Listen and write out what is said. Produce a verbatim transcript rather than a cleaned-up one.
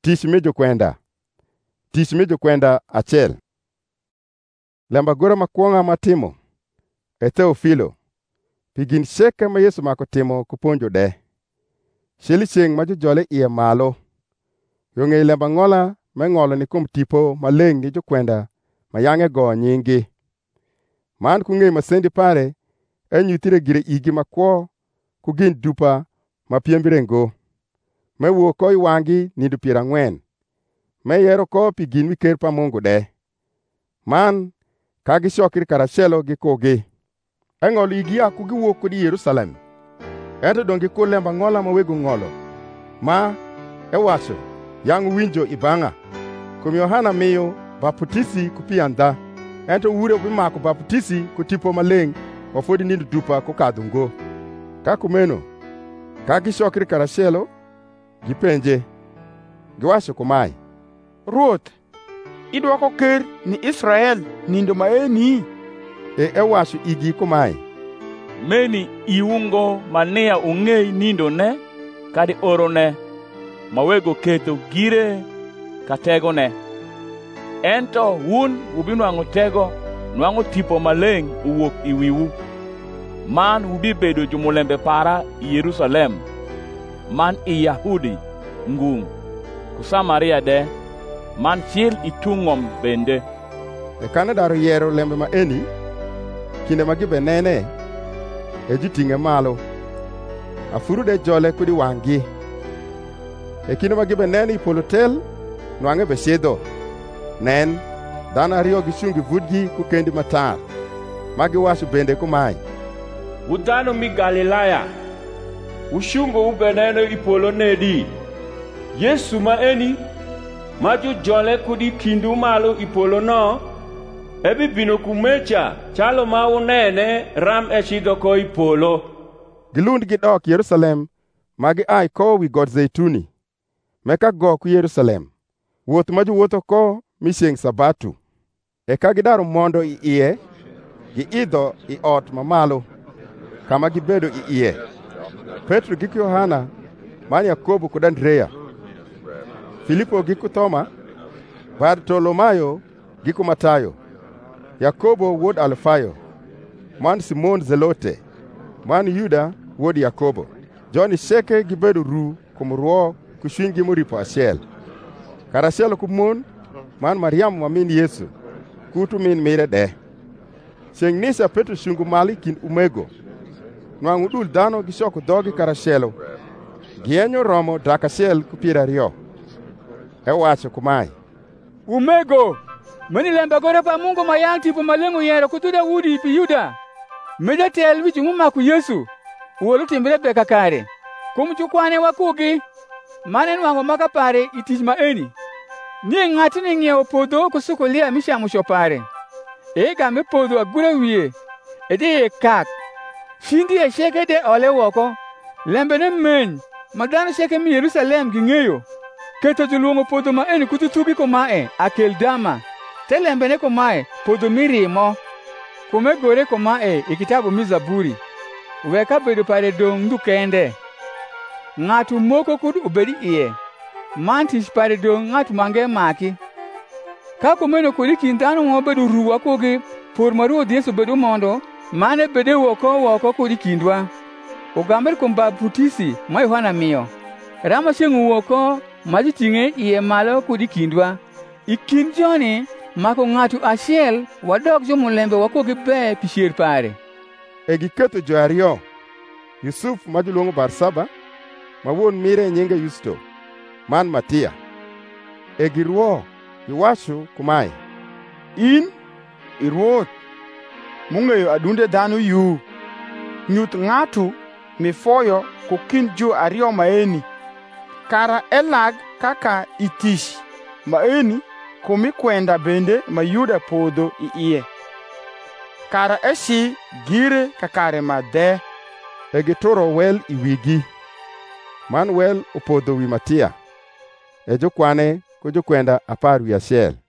Tich mi jokwenda. Tich mi jokwenda achiel. Lemba gora makwonga matimo. E Theofilo. Pigin sheke ma Yesu mako timo kuponjo de. Sheli cheng ma jojole iye malo. Yong'e lemba ng'ola me ng'olo ni kum tipo maleng ni jokwenda ma yang'e go nyingi. Man kung'e masendi pare e nyuthire gire igi makwo kugin dupa ma piembire ngo. Me wuo ko iwangi nindo piera ng'wen. Me yero ko pigin miker pa Mungu de. Man kagi shokri karachelo gi kogi. Eng'olo igi ya kugiwuok kodi Yerusalem. Ento dongi ko lemba ng'ola ma wego ng'olo. Ma ewacho yang winjo ibang'a. Kum Yohana miyo baptisi kupi andha. Ento ure bimako baptisi kutipo maleng wafodi nindo dupa kukadho ngo. Kakumeno kagi shokri karachelo gipenje. Giwacho kumae. Ruoth, idwoko ker ni Israel nindo maeni? E ewacho igi kumae. Meni iungo mania ung'ei nindo ne kadi oro ne mawego ketho gire katego ne. Ento wun ubinwang'o tego nwang'o tipo maleng uwuok iwiwu. Man ubi bedo jumulembe para i Yerusalem. Man i Yahudi ngung. Ku Samaria de. Man chiel itung'om bende. E kane daro yero lembe ma eni. Kinde ma gibe nene. E jiting'e malo. Afuru de jole kudi wang'gi. E kinde ma gibe nene i polo tel. Nwang'e be sidho. Nen. Dhano ariyo gichungi vudgi kukendi matar. Magi wacho bende kumae. Udhano mi Galilaya. Ushungo ube neno i polo nedi. Yesu ma eni. Maju jole kudi kindu malo i polo no. Ebi bino kumecha chalo ma unene ram e shidho ko i polo. Gilund gidok Yerusalem. Magi ai ko wi God Zeituni. Meka go ku Yerusalem. Wuoth ma jowuotho ko misieng Sabatu. E ka gidaro mondo i iye. Giidho i ot mamalo. Kama gibedo i iye. Petro gi Yohana. Man Yakobo kod Andrea. Filipo gi ku Thoma. Bartolomayo gi ku Matayo. Yakobo wuod Alfayo. Man Simon Zelote. Man Yuda wuod Yakobo. Joni sheke gibedo ru kumruo kushwingi muripo achiel. Karachiel kumon. Man Mariam wa min Yesu. Kutu min mire de. Chieng' nisa Petro shungu mali kin umego. Nwang'u dul dhano gishoko dhogi karachielo. Gienyo romo dak achiel ku piero ariyo. Ewacho kumae. Umego. Mani lemba gore pa Mungu mayang tipo malengo yero kutuda wudi pi Yuda. Meja tel wichi mumaku Yesu. Uwolu timbire beka kare. Kumchukwane wakugi. Mane nwango maka pare itich ma eni. Ni ngati ni ng'iewo podho kusuko lia mishamu shopare. Ega me podho agure wiye. Ede ye kak. Shindi e sheke de ole woko. Lembe ne men. Madano sheke mi Yerusalem ging'eyo. Keto juluongo podho ma eni kututubi komae akel dama. Te lembe ne komae podho mirimo. Kume gore komae i kitabu mi Zaburi. Weka bedo pare dong du kende. Ng'atu moko kud ubedi iye. Mantish pare dong ng'atu mange maki. Ka kumeno kudi kintano ngo bedo ruwa kogi. Por maruo Yesu bedo mondo. Mane bede woko woko kudi kindwa. Ugamber kumba baptisi ma Yohana miyo. Rama shengu woko majitinge iye malo kudi kindwa. Ikin joni mako ng'atu achiel wadok jomulembe wakogi be pishier pare. E giketo jo ariyo. Yusuf ma joluongo Barsaba. Ma wuon mire nyinge Yusto. Man Matia. E giruo giwacho kumae. In iruoth mung'eyo adunde dhano yu. Nyuth ng'atu mifoyo kukin jo ariyo maeni. Kara elag kaka itish maeni kumi kwenda bende mayuda podho i iye. Kara eshi gire kakare madhe. E gituro wel i wigi. Man wel opodho wi Matia. E jokwane ko jokwenda apar wi achiel.